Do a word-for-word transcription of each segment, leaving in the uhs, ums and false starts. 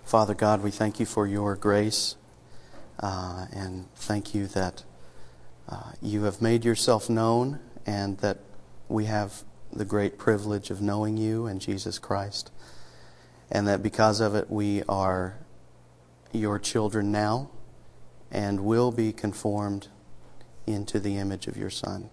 Father God, we thank you for your grace, uh, and thank you that uh, you have made yourself known, and that we have the great privilege of knowing you and Jesus Christ, and that because of it we are your children now and will be conformed into the image of your Son.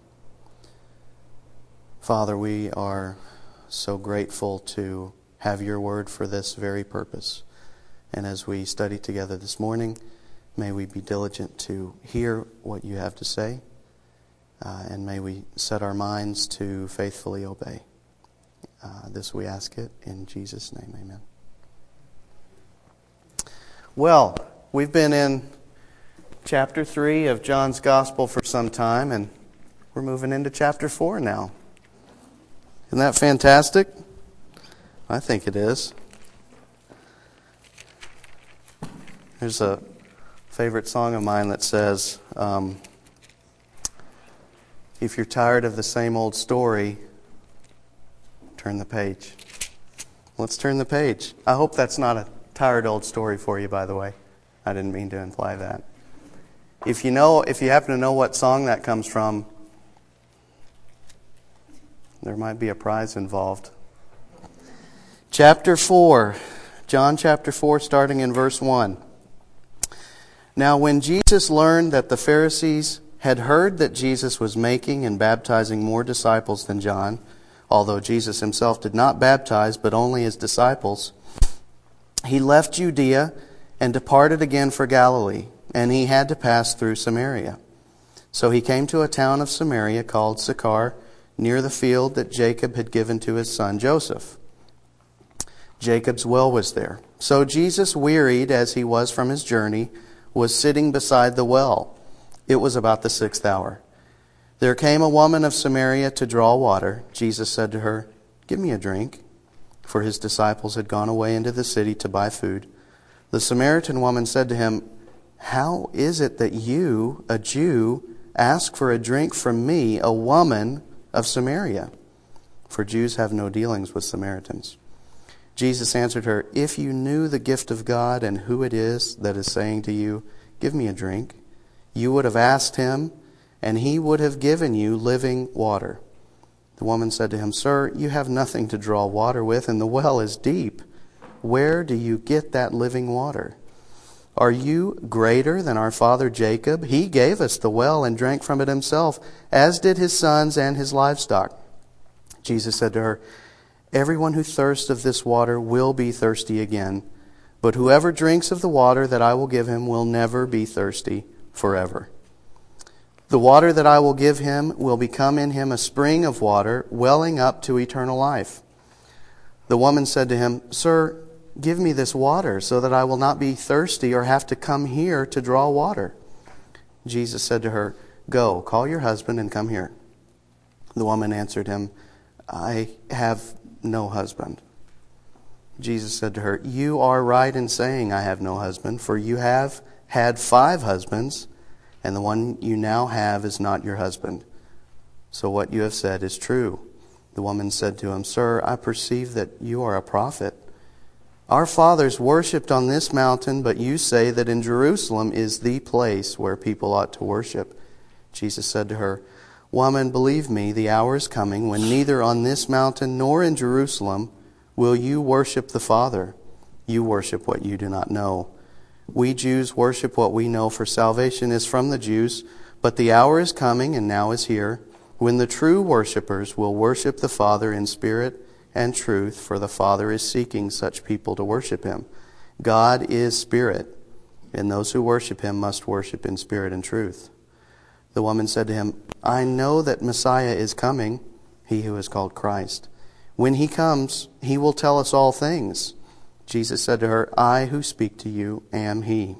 Father, we are so grateful to have your word for this very purpose. And as we study together this morning, may we be diligent to hear what you have to say, uh, and may we set our minds to faithfully obey. Uh, this we ask it in Jesus' name, amen. Well, we've been in chapter three of John's Gospel for some time, and we're moving into chapter four now. Isn't that fantastic? I think it is. There's a favorite song of mine that says, um, if you're tired of the same old story, turn the page. Let's turn the page. I hope that's not a tired old story for you, by the way. I didn't mean to imply that. If you know, if you happen to know what song that comes from, there might be a prize involved. Chapter four, John chapter four, starting in verse one. Now when Jesus learned that the Pharisees had heard that Jesus was making and baptizing more disciples than John, although Jesus himself did not baptize, but only his disciples, he left Judea and departed again for Galilee, and he had to pass through Samaria. So he came to a town of Samaria called Sychar, near the field that Jacob had given to his son Joseph. Jacob's well was there. So Jesus, wearied as he was from his journey, was sitting beside the well. It was about the sixth hour. There came a woman of Samaria to draw water. Jesus said to her, "Give me a drink," for his disciples had gone away into the city to buy food. The Samaritan woman said to him, "How is it that you, a Jew, ask for a drink from me, a woman of Samaria?" For Jews have no dealings with Samaritans. Jesus answered her, "If you knew the gift of God and who it is that is saying to you, 'Give me a drink,' you would have asked him, and he would have given you living water." The woman said to him, "Sir, you have nothing to draw water with, and the well is deep. Where do you get that living water? Are you greater than our father Jacob? He gave us the well and drank from it himself, as did his sons and his livestock." Jesus said to her, "Everyone who thirsts of this water will be thirsty again, but whoever drinks of the water that I will give him will never be thirsty forever. The water that I will give him will become in him a spring of water, welling up to eternal life." The woman said to him, "Sir, give me this water so that I will not be thirsty or have to come here to draw water." Jesus said to her, "Go, call your husband and come here." The woman answered him, "I have no husband." Jesus said to her, "You are right in saying, 'I have no husband,' for you have had five husbands, and the one you now have is not your husband. So what you have said is true." The woman said to him, "Sir, I perceive that you are a prophet. Our fathers worshipped on this mountain, but you say that in Jerusalem is the place where people ought to worship." Jesus said to her, "Woman, believe me, the hour is coming when neither on this mountain nor in Jerusalem will you worship the Father. You worship what you do not know. We Jews worship what we know, for salvation is from the Jews. But the hour is coming, and now is here, when the true worshippers will worship the Father in spirit and truth, for the Father is seeking such people to worship him. God is spirit, and those who worship him must worship in spirit and truth." The woman said to him, "I know that Messiah is coming, he who is called Christ. When he comes, he will tell us all things." Jesus said to her, "I who speak to you am he."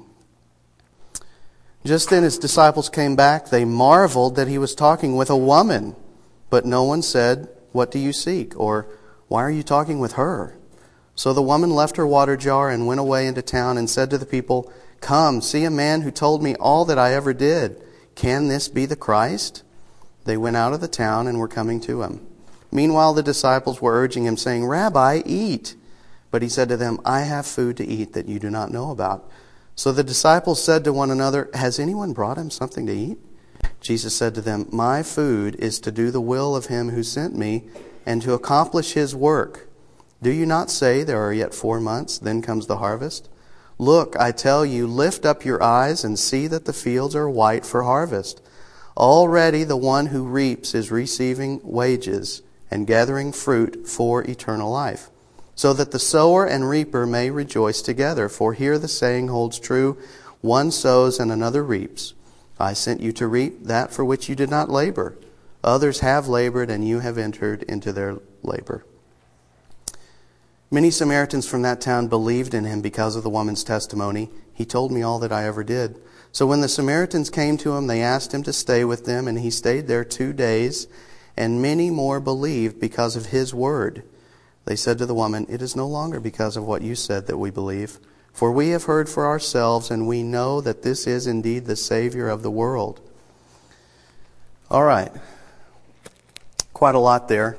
Just then his disciples came back. They marveled that he was talking with a woman. But no one said, "What do you seek?" or "Why are you talking with her?" So the woman left her water jar and went away into town and said to the people, "Come, see a man who told me all that I ever did. Can this be the Christ?" They went out of the town and were coming to him. Meanwhile the disciples were urging him, saying, "Rabbi, eat." But he said to them, I have food to eat that you do not know about. So the disciples said to one another, has anyone brought him something to eat? Jesus said to them, my food is to do the will of him who sent me and to accomplish his work. Do you not say there are yet four months, then comes the harvest? Look, I tell you, lift up your eyes and see that the fields are white for harvest. Already the one who reaps is receiving wages and gathering fruit for eternal life, so that the sower and reaper may rejoice together. For here the saying holds true, one sows and another reaps. I sent you to reap that for which you did not labor. Others have labored, and you have entered into their labor. Many Samaritans from that town believed in him because of the woman's testimony. He told me all that I ever did. So when the Samaritans came to him, they asked him to stay with them, and he stayed there two days, and many more believed because of his word. They said to the woman, it is no longer because of what you said that we believe, for we have heard for ourselves, and we know that this is indeed the Savior of the world. All right. Quite a lot there.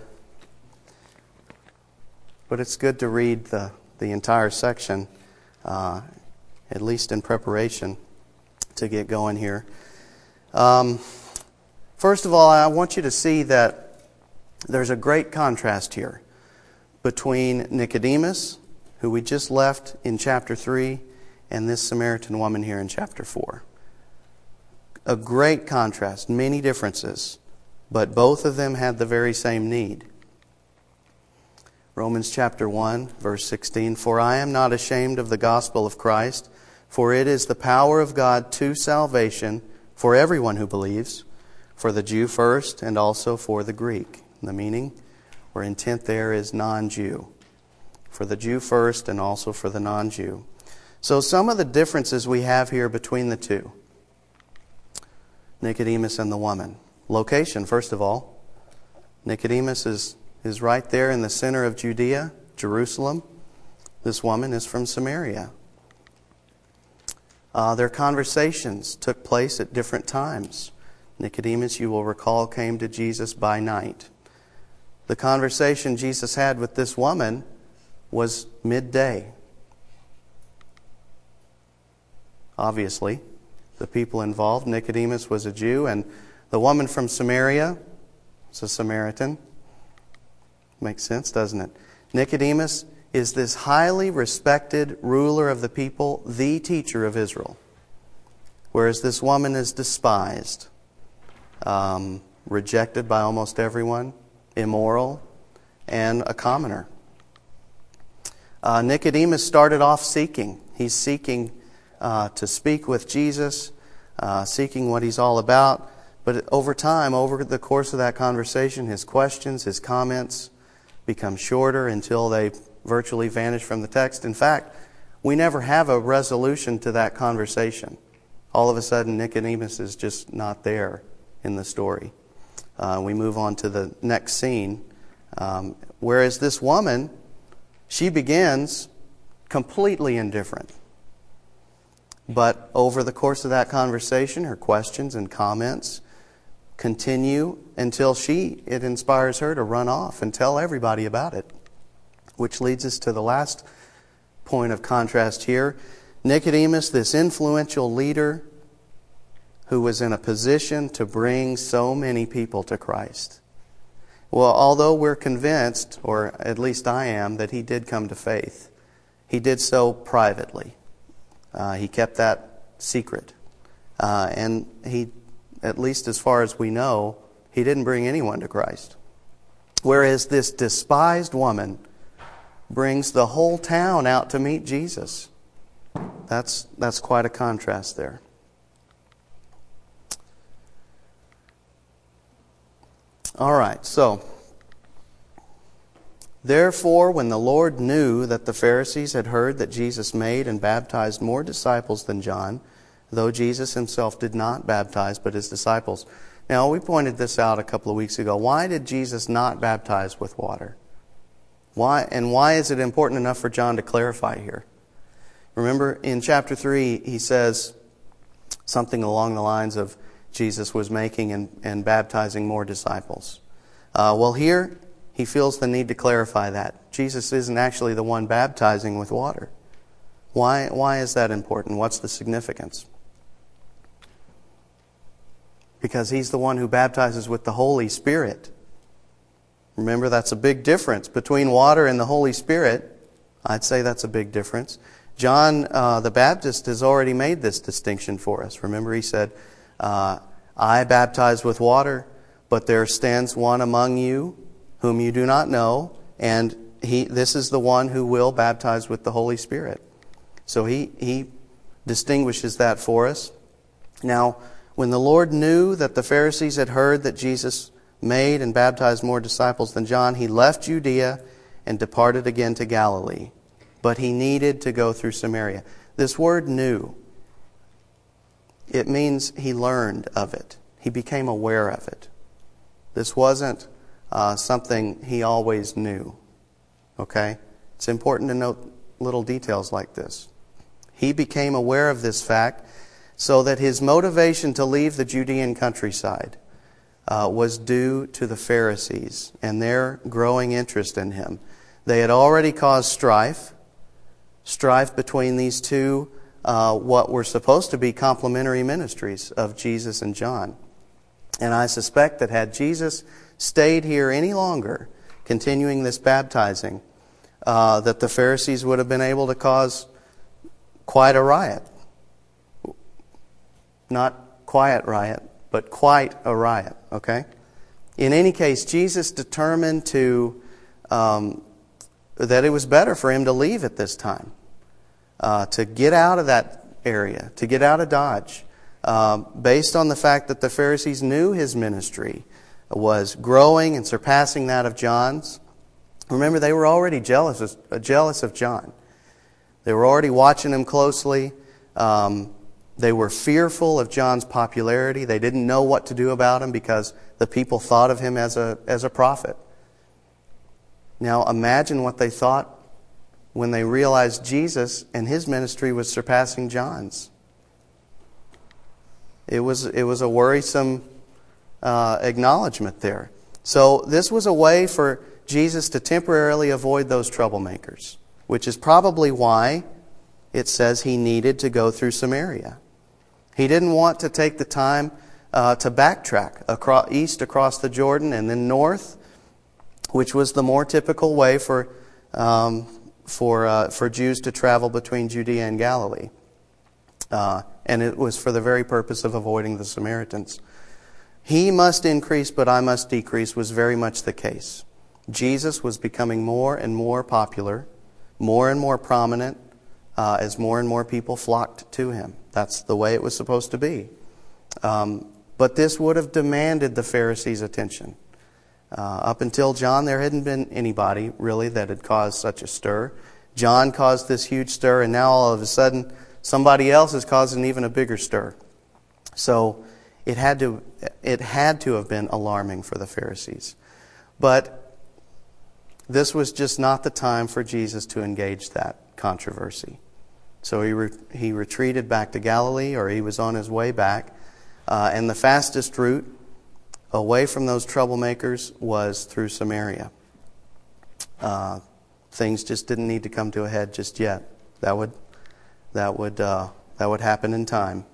But it's good to read the, the entire section, uh, at least in preparation to get going here. Um, first of all, I want you to see that there's a great contrast here between Nicodemus, who we just left in chapter three, and this Samaritan woman here in chapter four. A great contrast, many differences, but both of them had the very same need. Romans chapter one, verse sixteen, for I am not ashamed of the gospel of Christ, for it is the power of God to salvation for everyone who believes, for the Jew first and also for the Greek. The meaning or intent there is non-Jew. For the Jew first and also for the non-Jew. So some of the differences we have here between the two, Nicodemus and the woman. Location, first of all. Nicodemus is, is right there in the center of Judea, Jerusalem. This woman is from Samaria. Uh, their conversations took place at different times. Nicodemus, you will recall, came to Jesus by night. The conversation Jesus had with this woman was midday. Obviously, the people involved, Nicodemus was a Jew, and the woman from Samaria was a Samaritan. Makes sense, doesn't it? Nicodemus is this highly respected ruler of the people, the teacher of Israel. Whereas this woman is despised, um, rejected by almost everyone, immoral, and a commoner. Uh, Nicodemus started off seeking. He's seeking uh, to speak with Jesus, uh, seeking what he's all about. But over time, over the course of that conversation, his questions, his comments become shorter until they virtually vanish from the text. In fact, we never have a resolution to that conversation. All of a sudden, Nicodemus is just not there in the story. Uh, we move on to the next scene. Um, whereas this woman, she begins completely indifferent. But over the course of that conversation, her questions and comments continue until she, it inspires her to run off and tell everybody about it. Which leads us to the last point of contrast here. Nicodemus, this influential leader who was in a position to bring so many people to Christ. Well, although we're convinced, or at least I am, that he did come to faith, he did so privately. Uh, he kept that secret. Uh, and he, at least as far as we know, he didn't bring anyone to Christ. Whereas this despised woman brings the whole town out to meet Jesus. That's, that's quite a contrast there. All right, so, therefore, when the Lord knew that the Pharisees had heard that Jesus made and baptized more disciples than John, though Jesus himself did not baptize, but his disciples. Now, we pointed this out a couple of weeks ago. Why did Jesus not baptize with water? Why, and why is it important enough for John to clarify here? Remember, in chapter three, he says something along the lines of Jesus was making and, and baptizing more disciples. Uh, well, here, he feels the need to clarify that. Jesus isn't actually the one baptizing with water. Why, why is that important? What's the significance? Because he's the one who baptizes with the Holy Spirit. Remember, that's a big difference between water and the Holy Spirit. I'd say that's a big difference. John uh, the Baptist has already made this distinction for us. Remember, he said, uh, I baptize with water, but there stands one among you whom you do not know, and he this is the one who will baptize with the Holy Spirit. So he, he distinguishes that for us. Now, when the Lord knew that the Pharisees had heard that Jesus made and baptized more disciples than John, he left Judea and departed again to Galilee. But he needed to go through Samaria. This word knew, it means he learned of it. He became aware of it. This wasn't uh, something he always knew. Okay? It's important to note little details like this. He became aware of this fact so that his motivation to leave the Judean countryside uh, was due to the Pharisees and their growing interest in him. They had already caused strife, strife between these two, uh, what were supposed to be complementary ministries of Jesus and John. And I suspect that had Jesus stayed here any longer, continuing this baptizing, uh, that the Pharisees would have been able to cause quite a riot. Not quiet riot, but quite a riot, okay? In any case, Jesus determined to um, that it was better for him to leave at this time, uh, to get out of that area, to get out of Dodge, uh, based on the fact that the Pharisees knew his ministry was growing and surpassing that of John's. Remember, they were already jealous, uh, jealous of John. They were already watching him closely. Um, they were fearful of John's popularity. They didn't know what to do about him because the people thought of him as a as a prophet. Now imagine what they thought when they realized Jesus and his ministry was surpassing John's. It was it was a worrisome uh, acknowledgement there. So this was a way for Jesus to temporarily avoid those troublemakers, which is probably why it says he needed to go through Samaria. He didn't want to take the time uh, to backtrack across, east across the Jordan and then north, which was the more typical way for um, for uh, for Jews to travel between Judea and Galilee. Uh, and it was for the very purpose of avoiding the Samaritans. He must increase, but I must decrease was very much the case. Jesus was becoming more and more popular, more and more prominent, uh, as more and more people flocked to him. That's the way it was supposed to be. Um, but this would have demanded the Pharisees' attention. Uh, up until John, there hadn't been anybody, really, that had caused such a stir. John caused this huge stir, and now all of a sudden, somebody else is causing even a bigger stir. So it had to, it had to have been alarming for the Pharisees. But this was just not the time for Jesus to engage that controversy. So he re- he retreated back to Galilee, or he was on his way back. Uh, and the fastest route away from those troublemakers was through Samaria. Uh, things just didn't need to come to a head just yet. That would that would uh, that would happen in time.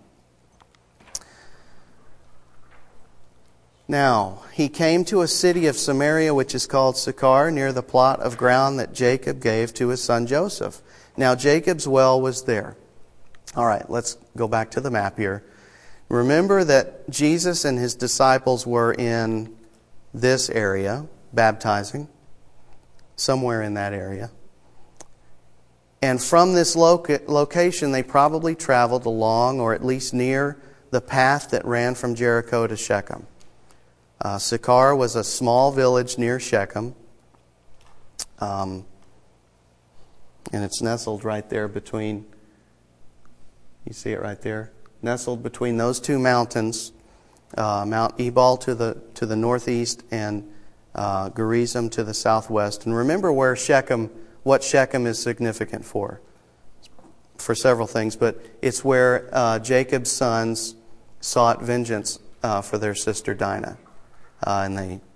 Now, he came to a city of Samaria which is called Sychar, near the plot of ground that Jacob gave to his son Joseph. Now, Jacob's well was there. All right, let's go back to the map here. Remember that Jesus and his disciples were in this area, baptizing, somewhere in that area. And from this loca- location, they probably traveled along, or at least near, the path that ran from Jericho to Shechem. Uh, Sychar was a small village near Shechem. Um, and it's nestled right there between, you see it right there? Nestled between those two mountains, uh, Mount Ebal to the to the northeast and uh, Gerizim to the southwest. And remember where Shechem, what Shechem is significant for. For several things, but it's where uh, Jacob's sons sought vengeance uh, for their sister Dinah. Uh, and they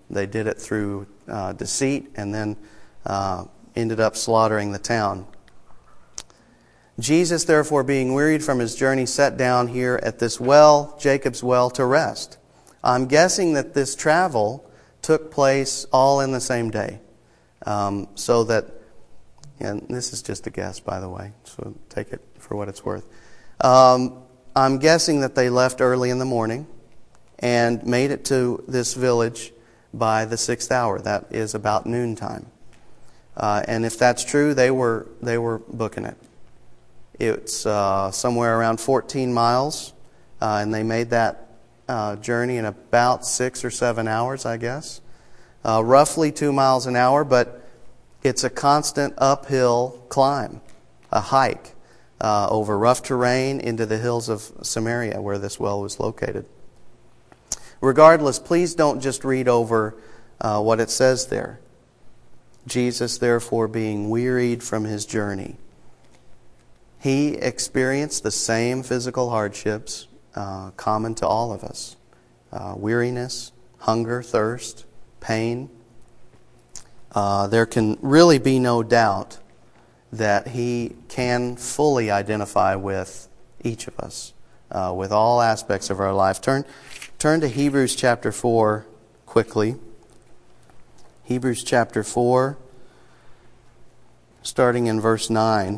they did it through uh, deceit and then uh, ended up slaughtering the town. Jesus, therefore, being wearied from his journey, sat down here at this well, Jacob's well, to rest. I'm guessing that this travel took place all in the same day. Um, so that, and this is just a guess, by the way, so take it for what it's worth. Um, I'm guessing that they left early in the morning and made it to this village by the sixth hour. That is about noontime. Uh, and if that's true, they were they were booking it. It's uh, somewhere around fourteen miles, uh, and they made that uh, journey in about six or seven hours, I guess. Uh, roughly two miles an hour, but it's a constant uphill climb, a hike uh, over rough terrain into the hills of Samaria, where this well was located. Regardless, please don't just read over uh, what it says there. Jesus, therefore, being wearied from his journey. He experienced the same physical hardships uh, common to all of us. Uh, weariness, hunger, thirst, pain. Uh, there can really be no doubt that he can fully identify with each of us, uh, with all aspects of our life. Turn, turn to Hebrews chapter four quickly. Hebrews chapter four, starting in verse nine.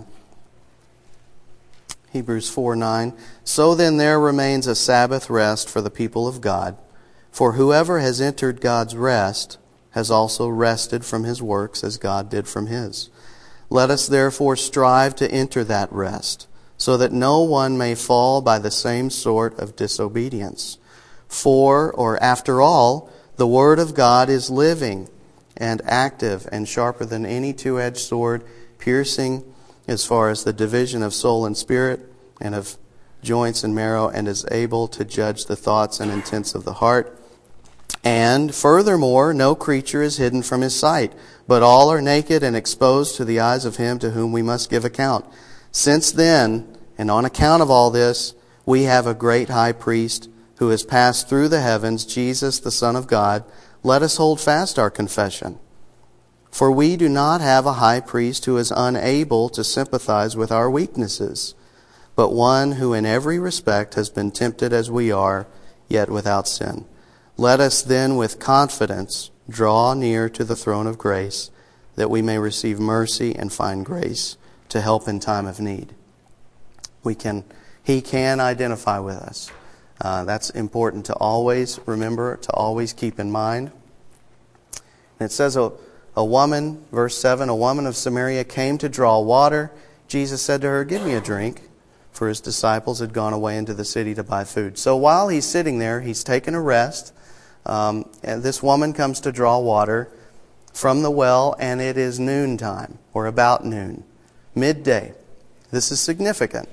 Hebrews four nine. So then there remains a Sabbath rest for the people of God. For whoever has entered God's rest has also rested from his works as God did from his. Let us therefore strive to enter that rest, so that no one may fall by the same sort of disobedience. For, or after all, the word of God is living and active and sharper than any two-edged sword, piercing as far as the division of soul and spirit and of joints and marrow, and is able to judge the thoughts and intents of the heart. And furthermore, no creature is hidden from his sight, but all are naked and exposed to the eyes of him to whom we must give account. Since then, and on account of all this, we have a great high priest who has passed through the heavens, Jesus, the Son of God. Let us hold fast our confession. For we do not have a high priest who is unable to sympathize with our weaknesses, but one who in every respect has been tempted as we are, yet without sin. Let us then with confidence draw near to the throne of grace, that we may receive mercy and find grace to help in time of need. We can, He can identify with us. Uh, that's important to always remember, to always keep in mind. And it says, a, a woman, verse seven, a woman of Samaria came to draw water. Jesus said to her, give me a drink, for his disciples had gone away into the city to buy food. So while he's sitting there, he's taken a rest. Um, and this woman comes to draw water from the well, and it is noontime, or about noon, midday. This is significant.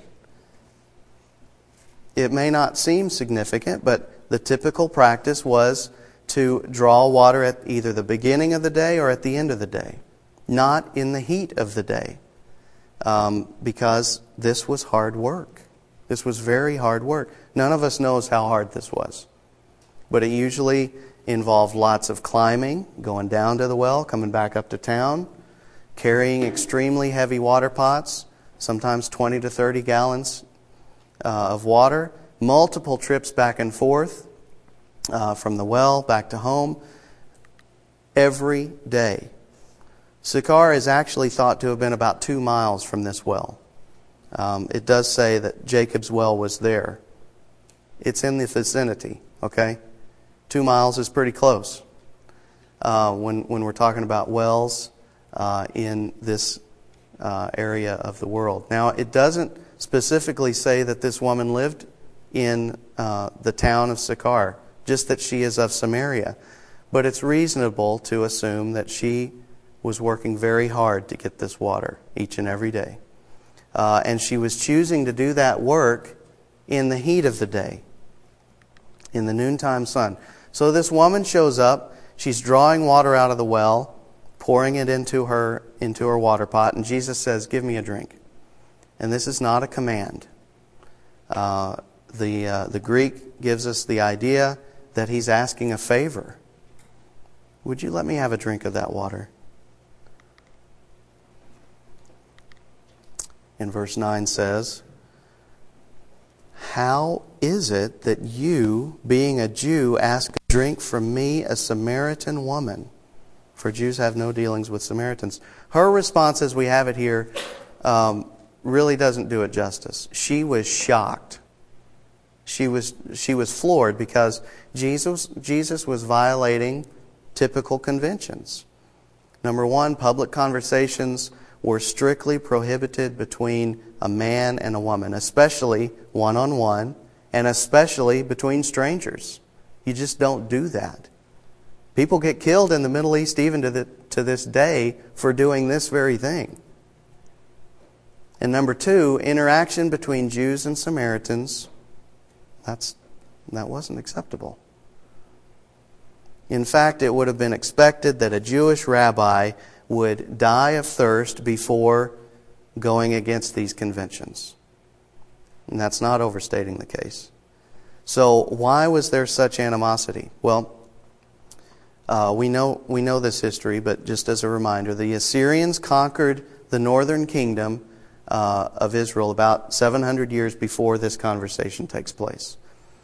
It may not seem significant, but the typical practice was to draw water at either the beginning of the day or at the end of the day, not in the heat of the day, um, because this was hard work. This was very hard work. None of us knows how hard this was. But it usually involved lots of climbing, going down to the well, coming back up to town, carrying extremely heavy water pots, sometimes twenty to thirty gallons uh, of water, multiple trips back and forth uh, from the well back to home every day. Sychar is actually thought to have been about two miles from this well. Um, it does say that Jacob's well was there. It's in the vicinity, okay? Two miles is pretty close uh, when when we're talking about wells uh, in this uh, area of the world. Now, it doesn't specifically say that this woman lived in uh, the town of Sychar, just that she is of Samaria. But it's reasonable to assume that she was working very hard to get this water each and every day. Uh, and she was choosing to do that work in the heat of the day, in the noontime sun. So this woman shows up. She's drawing water out of the well, pouring it into her into her water pot, and Jesus says, give me a drink. And this is not a command. Uh, the uh, the Greek gives us the idea that he's asking a favor. would you let me have a drink of that water? And verse nine says, how is it that you, being a Jew, ask a drink from me, a Samaritan woman? For Jews have no dealings with Samaritans. Her response, as we have it here, um, really doesn't do it justice. She was shocked. She was she was floored because Jesus Jesus was violating typical conventions. Number one, public conversations were strictly prohibited between a man and a woman, especially one-on-one, and especially between strangers. You just don't do that. People get killed in the Middle East even to, the, to this day for doing this very thing. And number two, interaction between Jews and Samaritans, that's, that wasn't acceptable. In fact, it would have been expected that a Jewish rabbi would die of thirst before going against these conventions. And that's not overstating the case. So why was there such animosity? Well, uh, we know we know this history, but just as a reminder, the Assyrians conquered the northern kingdom uh, of Israel about seven hundred years before this conversation takes place.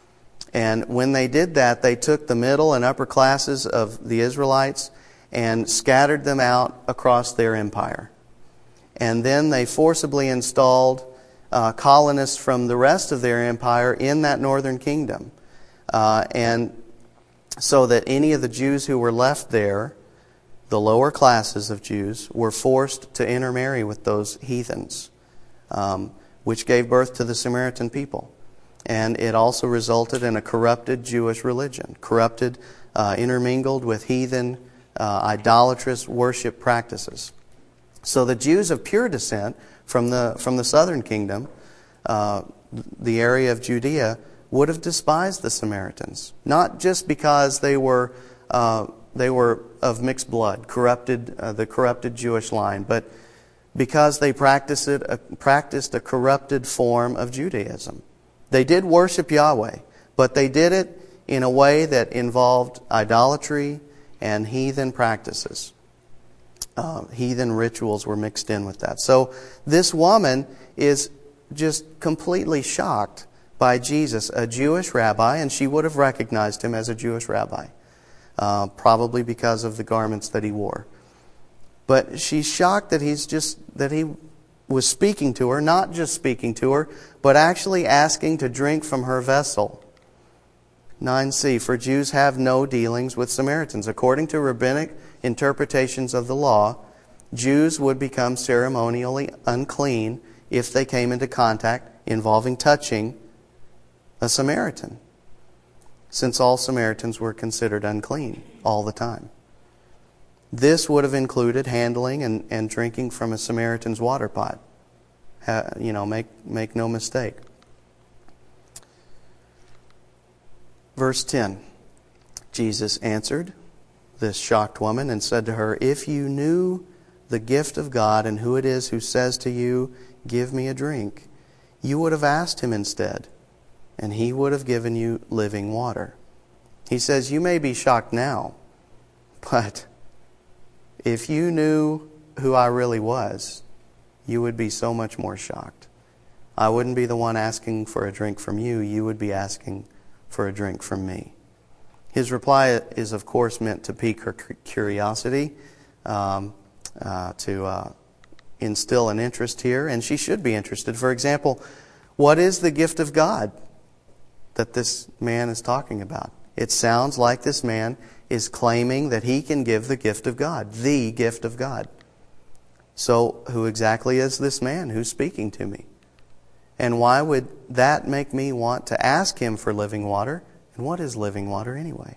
And when they did that, they took the middle and upper classes of the Israelites and scattered them out across their empire. And then they forcibly installed uh, colonists from the rest of their empire in that northern kingdom. Uh, and so that any of the Jews who were left there, the lower classes of Jews, were forced to intermarry with those heathens, um, which gave birth to the Samaritan people. And it also resulted in a corrupted Jewish religion, corrupted, uh, intermingled with heathen, uh, idolatrous worship practices. So the Jews of pure descent from the from the southern kingdom, uh, the area of Judea, would have despised the Samaritans, not just because they were uh, they were of mixed blood, corrupted uh, the corrupted Jewish line, but because they practiced it, uh, practiced a corrupted form of Judaism. They did worship Yahweh, but they did it in a way that involved idolatry and heathen practices. Uh, heathen rituals were mixed in with that. So this woman is just completely shocked by Jesus, a Jewish rabbi, and she would have recognized him as a Jewish rabbi, uh, probably because of the garments that he wore. But she's shocked that he's just that he was speaking to her, not just speaking to her, but actually asking to drink from her vessel. nine c, for Jews have no dealings with Samaritans. According to rabbinic interpretations of the law, Jews would become ceremonially unclean if they came into contact involving touching a Samaritan, since all Samaritans were considered unclean all the time. This would have included handling and, and drinking from a Samaritan's water pot. Uh, you know, make, make no mistake. Verse ten, Jesus answered this shocked woman and said to her, if you knew the gift of God and who it is who says to you, give me a drink, you would have asked him instead, and he would have given you living water. He says, you may be shocked now, but if you knew who I really was, you would be so much more shocked. I wouldn't be the one asking for a drink from you. You would be asking for a drink from me. His reply is, of course, meant to pique her curiosity, um, uh, to uh, instill an interest here, and she should be interested. For example, what is the gift of God that this man is talking about? It sounds like this man is claiming that he can give the gift of God, the gift of God. So who exactly is this man who's speaking to me? And why would that make me want to ask him for living water? And what is living water anyway?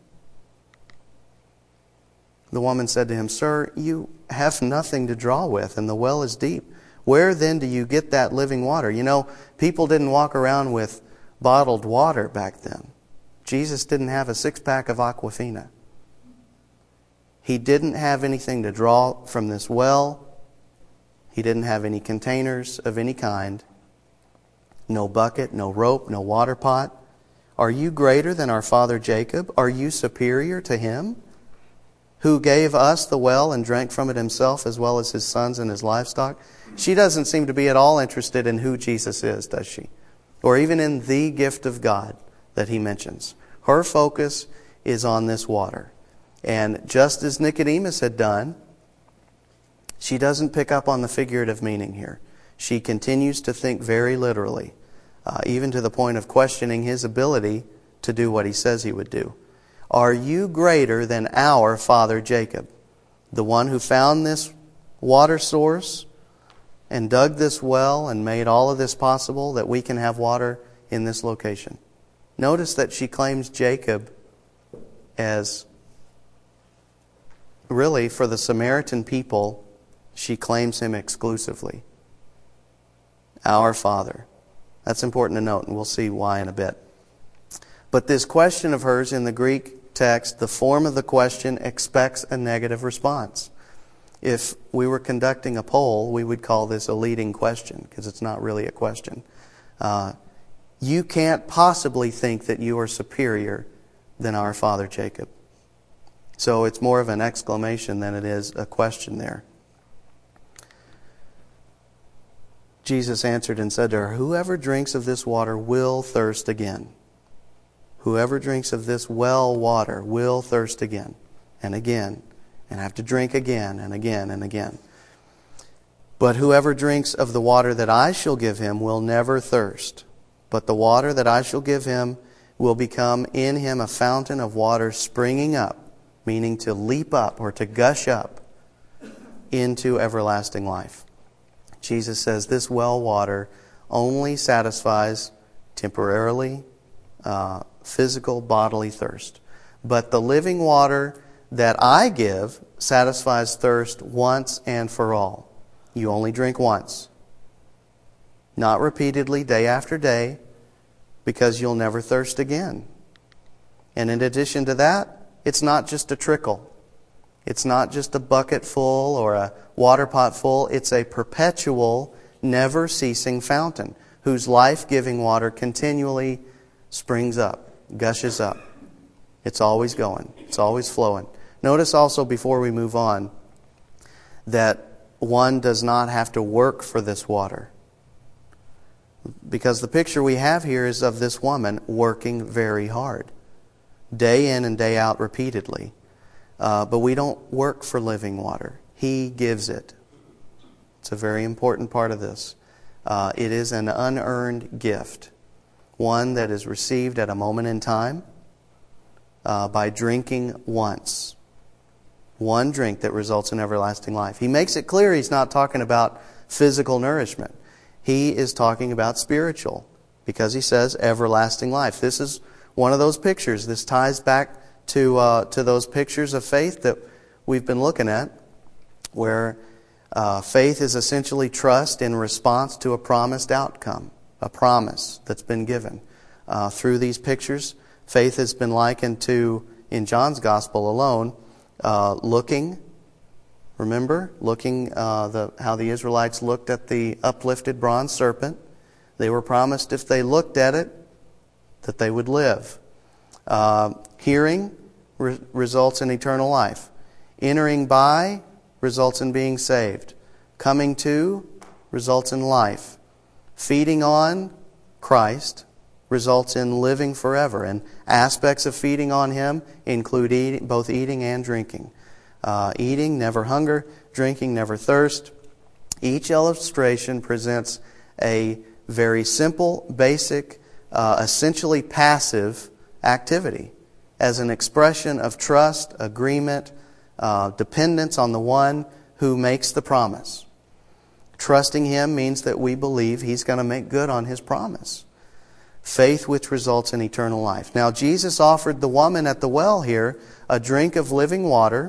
The woman said to him, Sir, you have nothing to draw with, and the well is deep. Where then do you get that living water? You know, people didn't walk around with bottled water back then. Jesus didn't have a six-pack of Aquafina. He didn't have anything to draw from this well. He didn't have any containers of any kind. No bucket, no rope, no water pot. Are you greater than our father Jacob? Are you superior to him, who gave us the well and drank from it himself, as well as his sons and his livestock. She doesn't seem to be at all interested in who Jesus is, does she? Or even in the gift of God that he mentions. Her focus is on this water. And just as Nicodemus had done, she doesn't pick up on the figurative meaning here. She continues to think very literally, uh, even to the point of questioning his ability to do what he says he would do. Are you greater than our father Jacob, the one who found this water source and dug this well and made all of this possible that we can have water in this location? Notice that she claims Jacob as, really, for the Samaritan people, she claims him exclusively. Our Father. That's important to note, and we'll see why in a bit. But this question of hers in the Greek text, the form of the question expects a negative response. If we were conducting a poll, we would call this a leading question, because it's not really a question. Uh, you can't possibly think that you are superior than our father Jacob. So it's more of an exclamation than it is a question there. Jesus answered and said to her, whoever drinks of this water will thirst again. Whoever drinks of this well water will thirst again and again and have to drink again and again and again. But whoever drinks of the water that I shall give him will never thirst. But the water that I shall give him will become in him a fountain of water springing up, meaning to leap up or to gush up into everlasting life. Jesus says this well water only satisfies temporarily uh, physical bodily thirst. But the living water that I give satisfies thirst once and for all. You only drink once. Not repeatedly, day after day, because you'll never thirst again. And in addition to that, it's not just a trickle. It's not just a bucket full or a water pot full. It's a perpetual, never-ceasing fountain whose life-giving water continually springs up, gushes up. It's always going. It's always flowing. Notice also, before we move on, that one does not have to work for this water. Because the picture we have here is of this woman working very hard, day in and day out repeatedly. Uh, but we don't work for living water. He gives it. It's a very important part of this. Uh, it is an unearned gift, one that is received at a moment in time uh, by drinking once. One drink that results in everlasting life. He makes it clear he's not talking about physical nourishment. He is talking about spiritual, because he says everlasting life. This is one of those pictures. This ties back to uh, to those pictures of faith that we've been looking at, where uh, faith is essentially trust in response to a promised outcome, a promise that's been given. Uh, through these pictures, faith has been likened to, in John's Gospel alone, uh, looking, remember, looking uh, the how the Israelites looked at the uplifted bronze serpent. They were promised if they looked at it, that they would live. Uh, hearing re- results in eternal life. Entering by results in being saved. Coming to results in life. Feeding on Christ results in living forever. And aspects of feeding on Him include eating, both eating and drinking. Uh, eating, never hunger. Drinking, never thirst. Each illustration presents a very simple, basic, uh, essentially passive activity as an expression of trust, agreement, uh, dependence on the one who makes the promise. Trusting Him means that we believe He's going to make good on His promise. Faith which results in eternal life. Now, Jesus offered the woman at the well here a drink of living water,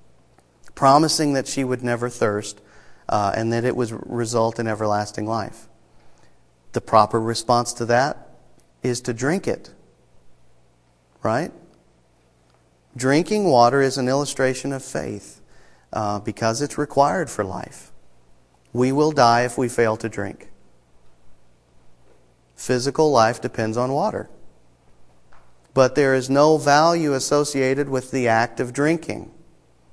promising that she would never thirst, uh, and that it would result in everlasting life. The proper response to that is to drink it. Right? Drinking water is an illustration of faith uh, because it's required for life. We will die if we fail to drink. Physical life depends on water. But there is no value associated with the act of drinking.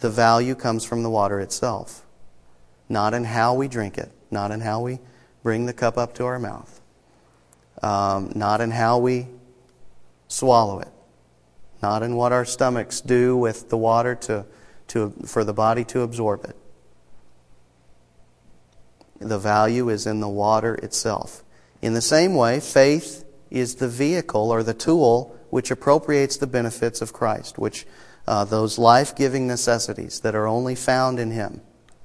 the value comes from the water itself, not in how we drink it, not in how we bring the cup up to our mouth, um, not in how we swallow it, not in what our stomachs do with the water to, to for the body to absorb it. The value is in the water itself. In the same way, faith is the vehicle or the tool which appropriates the benefits of Christ, which uh, those life-giving necessities that are only found in Him.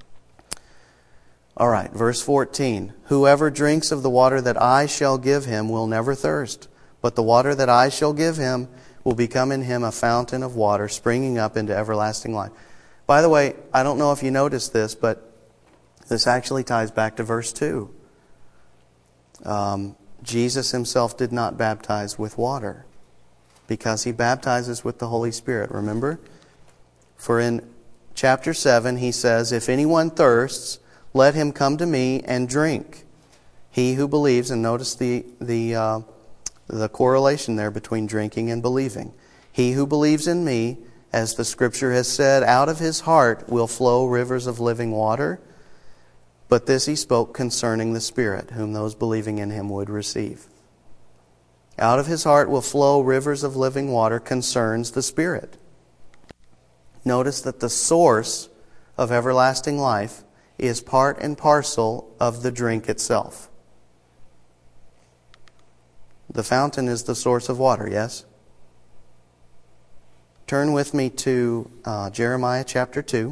All right, verse fourteen. Whoever drinks of the water that I shall give him will never thirst, but the water that I shall give him will become in him a fountain of water springing up into everlasting life. By the way, I don't know if you noticed this, but this actually ties back to verse two. Um, Jesus Himself did not baptize with water because He baptizes with the Holy Spirit, remember? For in chapter seven He says, if anyone thirsts, let him come to me and drink. He who believes, and notice the, the, uh, the correlation there between drinking and believing. He who believes in me, as the Scripture has said, out of his heart will flow rivers of living water. But this He spoke concerning the Spirit, whom those believing in Him would receive. Out of his heart will flow rivers of living water concerns the Spirit. Notice that the source of everlasting life is part and parcel of the drink itself. The fountain is the source of water, yes? Turn with me to uh, Jeremiah chapter two.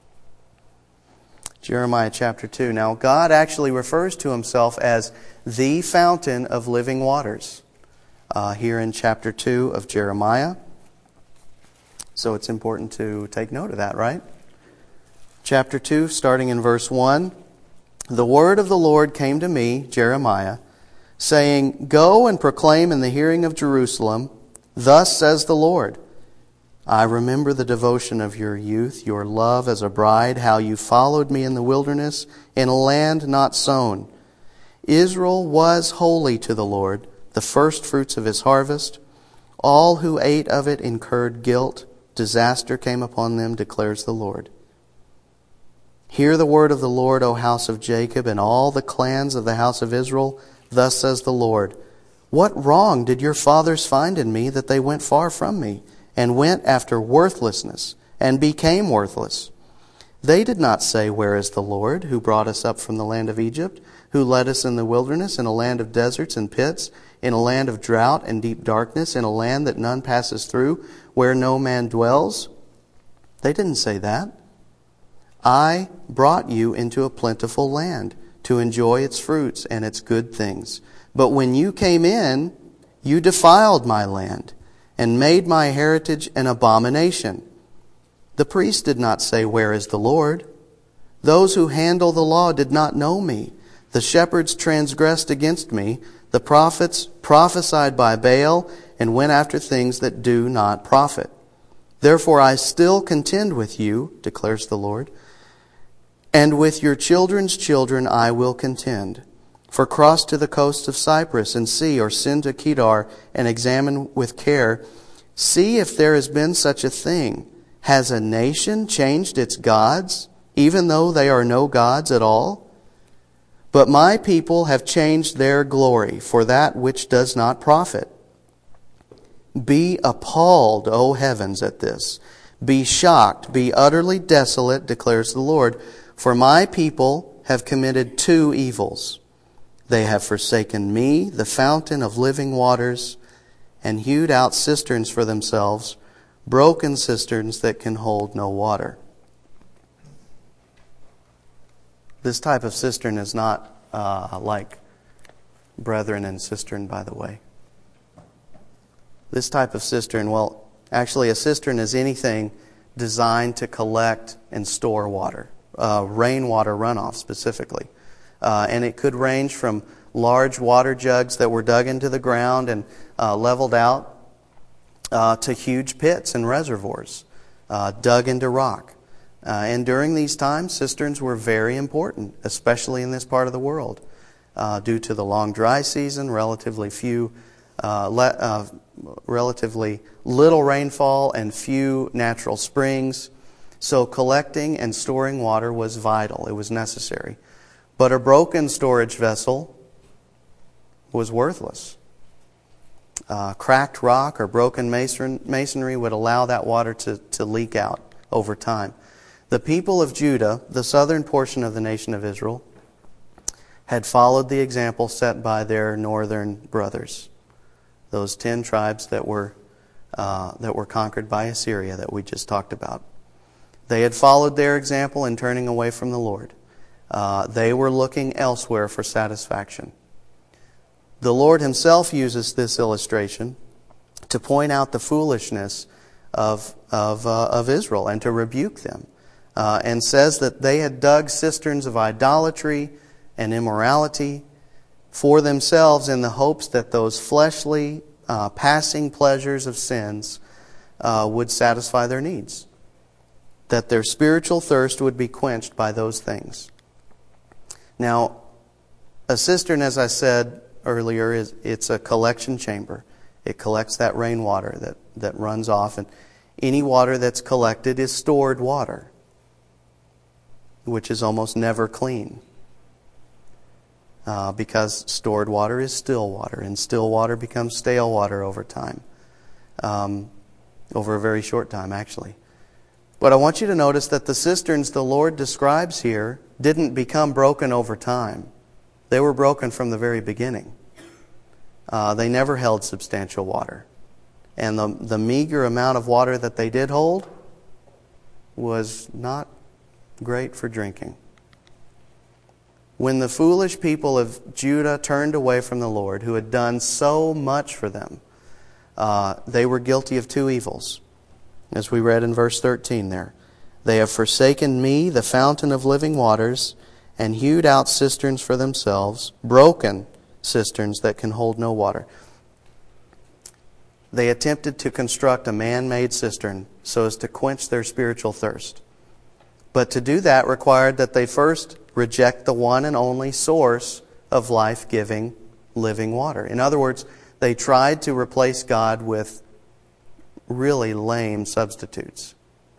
Jeremiah chapter two. Now, God actually refers to Himself as the fountain of living waters uh, here in chapter two of Jeremiah. So it's important to take note of that, right? Chapter two, starting in verse one. The word of the Lord came to me, Jeremiah, saying, Go and proclaim in the hearing of Jerusalem, Thus says the Lord, I remember the devotion of your youth, your love as a bride, how you followed me in the wilderness, in a land not sown. Israel was holy to the Lord, the first fruits of His harvest. All who ate of it incurred guilt. Disaster came upon them, declares the Lord. Hear the word of the Lord, O house of Jacob, and all the clans of the house of Israel. Thus says the Lord, What wrong did your fathers find in me that they went far from me, and went after worthlessness, and became worthless? They did not say, Where is the Lord, who brought us up from the land of Egypt, who led us in the wilderness, in a land of deserts and pits, in a land of drought and deep darkness, in a land that none passes through, where no man dwells? They didn't say that. I brought you into a plentiful land to enjoy its fruits and its good things. But when you came in, you defiled my land and made my heritage an abomination. The priests did not say, Where is the Lord? Those who handle the law did not know me. The shepherds transgressed against me. The prophets prophesied by Baal and went after things that do not profit. Therefore I still contend with you, declares the Lord, and with your children's children I will contend. For cross to the coast of Cyprus and see, or send to Kedar and examine with care. See if there has been such a thing. Has a nation changed its gods, even though they are no gods at all? But my people have changed their glory for that which does not profit. Be appalled, O heavens, at this. Be shocked, be utterly desolate, declares the Lord. For my people have committed two evils. They have forsaken me, the fountain of living waters, and hewed out cisterns for themselves, broken cisterns that can hold no water. This type of cistern is not uh, like brethren and cistern, by the way. This type of cistern, well, actually a cistern is anything designed to collect and store water. Uh, rainwater runoff specifically. Uh, and it could range from large water jugs that were dug into the ground and uh, leveled out uh, to huge pits and reservoirs uh, dug into rock. Uh, and during these times, cisterns were very important, especially in this part of the world. Uh, due to the long dry season, relatively few, uh, le- uh, relatively little rainfall and few natural springs. So collecting and storing water was vital. It was necessary. But a broken storage vessel was worthless. Uh, cracked rock or broken mason, masonry would allow that water to, to leak out over time. The people of Judah, the southern portion of the nation of Israel, had followed the example set by their northern brothers, those ten tribes that were uh, that were conquered by Assyria that we just talked about. They had followed their example in turning away from the Lord. Uh, they were looking elsewhere for satisfaction. The Lord Himself uses this illustration to point out the foolishness of of uh, of Israel and to rebuke them, uh, and says that they had dug cisterns of idolatry and immorality for themselves in the hopes that those fleshly, uh, passing pleasures of sins uh, would satisfy their needs, that their spiritual thirst would be quenched by those things. Now, a cistern, as I said earlier, is it's a collection chamber. It collects that rainwater that, that runs off, and any water that's collected is stored water, which is almost never clean. Uh, because stored water is still water, and still water becomes stale water over time, um, over a very short time, actually. But I want you to notice that the cisterns the Lord describes here didn't become broken over time. They were broken from the very beginning. Uh, they never held substantial water. And the, the meager amount of water that they did hold was not great for drinking. When the foolish people of Judah turned away from the Lord, who had done so much for them, uh, they were guilty of two evils, as we read in verse thirteen there. They have forsaken me, the fountain of living waters, and hewed out cisterns for themselves, broken cisterns that can hold no water. They attempted to construct a man-made cistern so as to quench their spiritual thirst. But to do that required that they first reject the one and only source of life-giving, living water. In other words, they tried to replace God with really lame substitutes.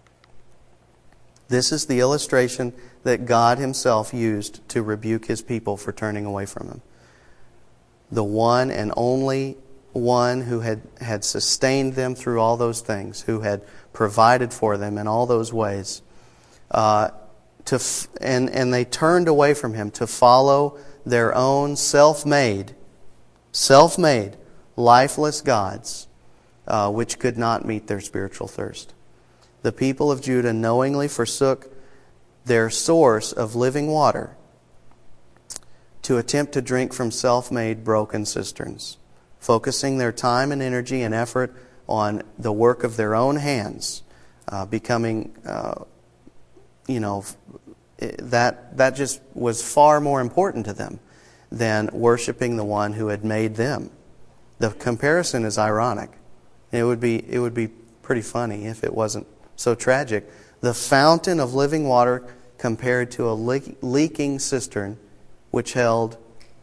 This is the illustration that God Himself used to rebuke His people for turning away from Him. The one and only one who had, had sustained them through all those things, who had provided for them in all those ways, uh, to f- and, and they turned away from Him to follow their own self-made, self-made, lifeless gods, uh, which could not meet their spiritual thirst. The people of Judah knowingly forsook their source of living water to attempt to drink from self-made broken cisterns, focusing their time and energy and effort on the work of their own hands, uh, becoming, uh, you know, that that just was far more important to them than worshiping the one who had made them. The comparison is ironic. It would be it would be pretty funny if it wasn't so tragic. The fountain of living water compared to a leak, leaking cistern which held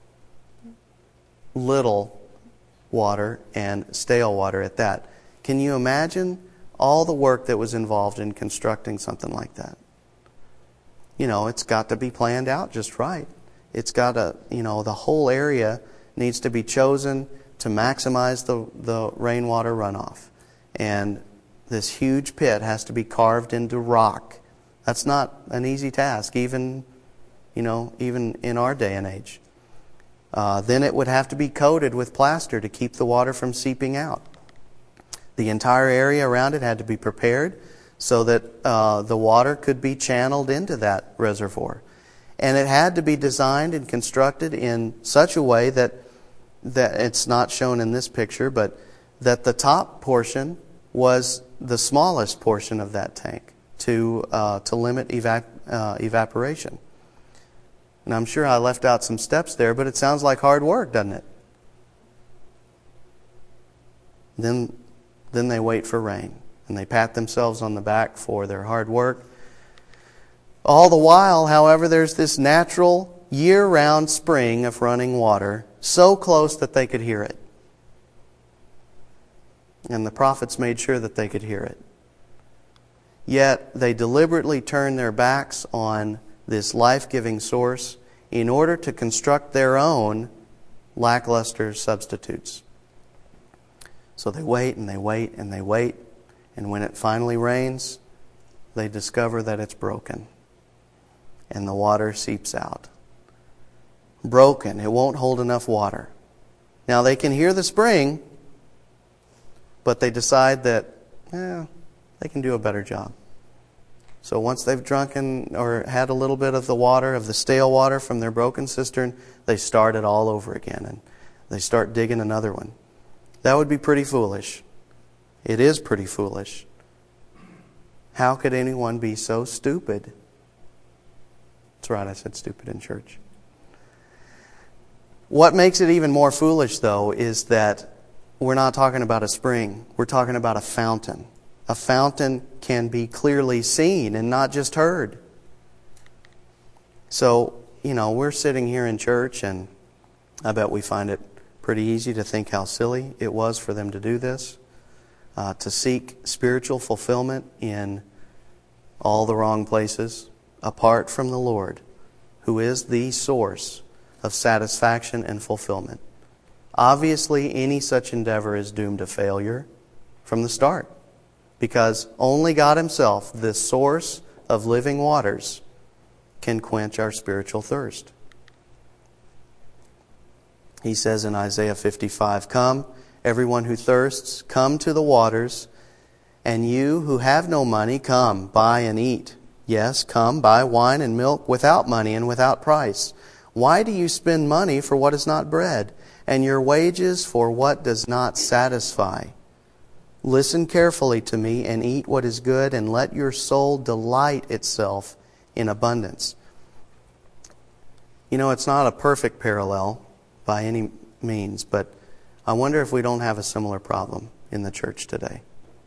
little water and stale water at that. Can you imagine all the work that was involved in constructing something like that? You know, it's got to be planned out just right. It's got to, you know, the whole area needs to be chosen to maximize the, the rainwater runoff. And this huge pit has to be carved into rock. That's not an easy task, even, you know, even in our day and age. Uh, then it would have to be coated with plaster to keep the water from seeping out. The entire area around it had to be prepared so that uh, the water could be channeled into that reservoir. And it had to be designed and constructed in such a way that, that it's not shown in this picture, but that the top portion was the smallest portion of that tank to uh, to limit evap- uh, evaporation. And I'm sure I left out some steps there, but it sounds like hard work, doesn't it? Then, then they wait for rain, and they pat themselves on the back for their hard work. All the while, however, there's this natural year-round spring of running water, so close that they could hear it. And the prophets made sure that they could hear it. Yet they deliberately turn their backs on this life-giving source in order to construct their own lackluster substitutes. So they wait and they wait and they wait, and when it finally rains, they discover that it's broken, and the water seeps out. Broken. It won't hold enough water. Now they can hear the spring, but they decide that, eh, they can do a better job. So once they've drunken or had a little bit of the water, of the stale water from their broken cistern, they start it all over again, and they start digging another one. That would be pretty foolish. It is pretty foolish. How could anyone be so stupid? That's right, I said stupid in church. What makes it even more foolish, though, is that we're not talking about a spring. We're talking about a fountain. A fountain can be clearly seen and not just heard. So, you know, we're sitting here in church, and I bet we find it pretty easy to think how silly it was for them to do this, uh, to seek spiritual fulfillment in all the wrong places, apart from the Lord, who is the source of satisfaction and fulfillment. Obviously, any such endeavor is doomed to failure from the start, because only God Himself, the source of living waters, can quench our spiritual thirst. He says in Isaiah fifty-five, "Come, everyone who thirsts, come to the waters, and you who have no money, come, buy and eat. Yes, come, buy wine and milk without money and without price. Why do you spend money for what is not bread, and your wages for what does not satisfy? Listen carefully to me and eat what is good, and let your soul delight itself in abundance." You know, it's not a perfect parallel by any means, but I wonder if we don't have a similar problem in the church today.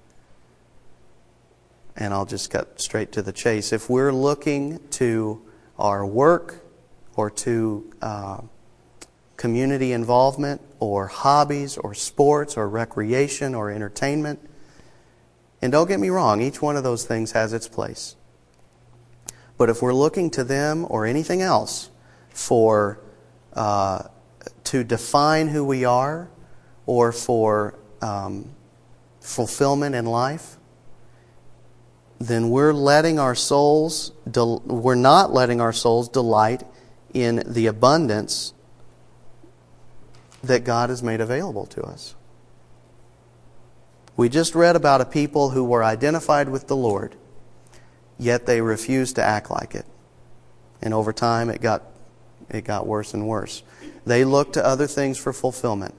And I'll just cut straight to the chase. If we're looking to our work or to uh, community involvement or hobbies or sports or recreation or entertainment, and don't get me wrong, each one of those things has its place. But if we're looking to them or anything else for uh, to define who we are or for um, fulfillment in life, then we're letting our souls, del- we're not letting our souls delight in the abundance that God has made available to us. We just read about a people who were identified with the Lord, yet they refused to act like it. And over time it got it got worse and worse. They looked to other things for fulfillment.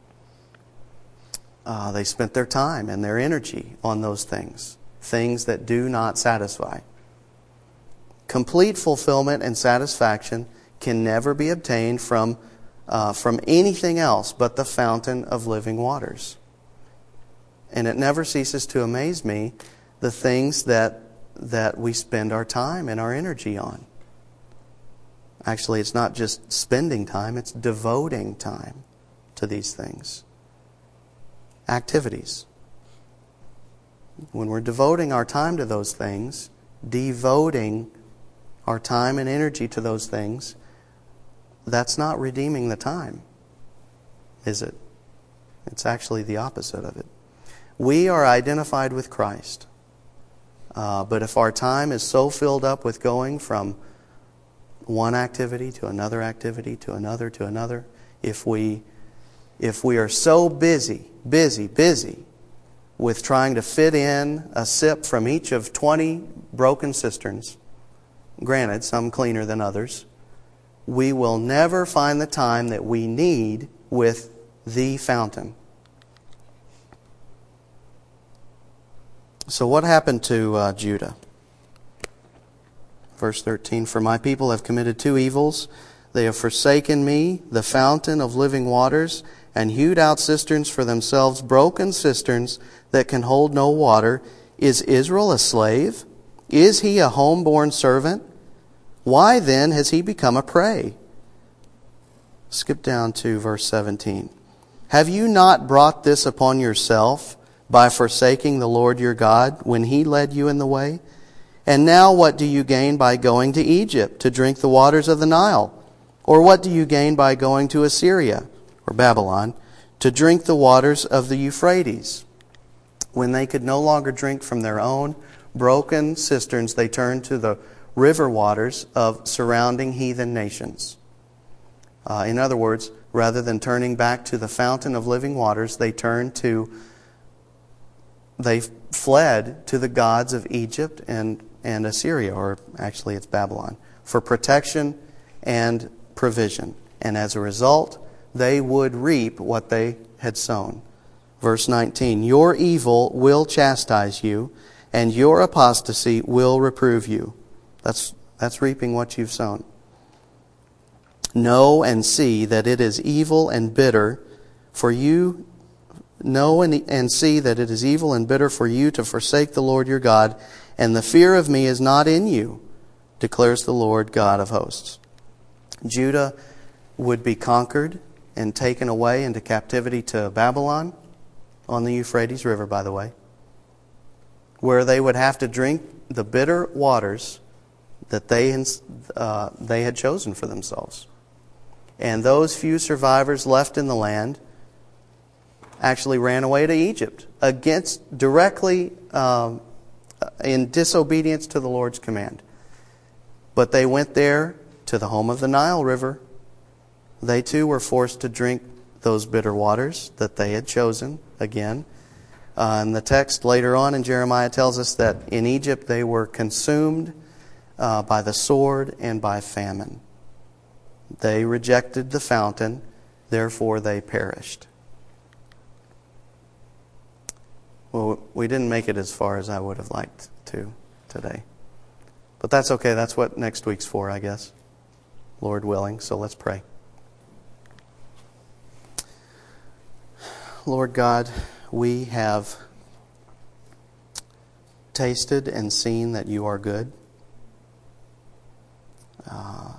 Uh, they spent their time and their energy on those things. Things that do not satisfy. Complete fulfillment and satisfaction can never be obtained from uh, from anything else but the fountain of living waters. And it never ceases to amaze me the things that that we spend our time and our energy on. Actually, it's not just spending time, it's devoting time to these things. Activities. When we're devoting our time to those things, devoting our time and energy to those things, that's not redeeming the time, is it? It's actually the opposite of it. We are identified with Christ. Uh, but if our time is so filled up with going from one activity to another activity to another to another, if we if we are so busy, busy, busy with trying to fit in a sip from each of twenty broken cisterns, granted, some cleaner than others, we will never find the time that we need with the fountain. So what happened to uh, Judah? Verse thirteen, "For my people have committed two evils. They have forsaken me, the fountain of living waters, and hewed out cisterns for themselves, broken cisterns that can hold no water. Is Israel a slave? Is he a homeborn servant? Why then has he become a prey?" Skip down to verse seventeen. "Have you not brought this upon yourself, by forsaking the Lord your God when he led you in the way? And now what do you gain by going to Egypt to drink the waters of the Nile? Or what do you gain by going to Assyria, or Babylon, to drink the waters of the Euphrates? When they could no longer drink from their own broken cisterns, they turned to the river waters of surrounding heathen nations. Uh, in other words, rather than turning back to the fountain of living waters, they turned to, they fled to the gods of Egypt and, and Assyria, or actually it's Babylon, for protection and provision. And as a result, they would reap what they had sown. Verse nineteen, your evil will chastise you, and your apostasy will reprove you. That's, that's reaping what you've sown. Know and see that it is evil and bitter for you. Know and, and see that it is evil and bitter for you to forsake the Lord your God, and the fear of me is not in you, declares the Lord God of hosts. Judah would be conquered and taken away into captivity to Babylon, on the Euphrates River, by the way, where they would have to drink the bitter waters that they, uh, they had chosen for themselves. And those few survivors left in the land actually ran away to Egypt, against directly um, in disobedience to the Lord's command. But they went there to the home of the Nile River. They too were forced to drink those bitter waters that they had chosen again. Uh, and the text later on in Jeremiah tells us that in Egypt they were consumed uh, by the sword and by famine. They rejected the fountain, therefore they perished. Well, we didn't make it as far as I would have liked to today. But that's okay. That's what next week's for, I guess. Lord willing. So let's pray. Lord God, we have tasted and seen that you are good. Uh,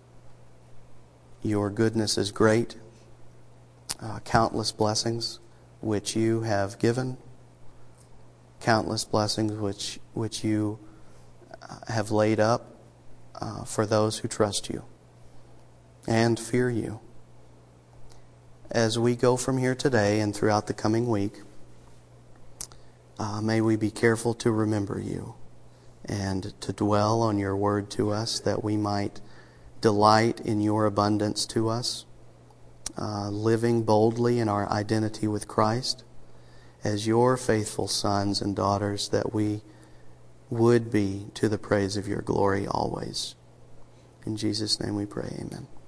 your goodness is great. Uh, countless blessings which you have given. Countless blessings which, which you have laid up uh, for those who trust you and fear you. As we go from here today and throughout the coming week, uh, may we be careful to remember you and to dwell on your word to us, that we might delight in your abundance to us, uh, living boldly in our identity with Christ as your faithful sons and daughters, that we would be to the praise of your glory always. In Jesus' name we pray, amen.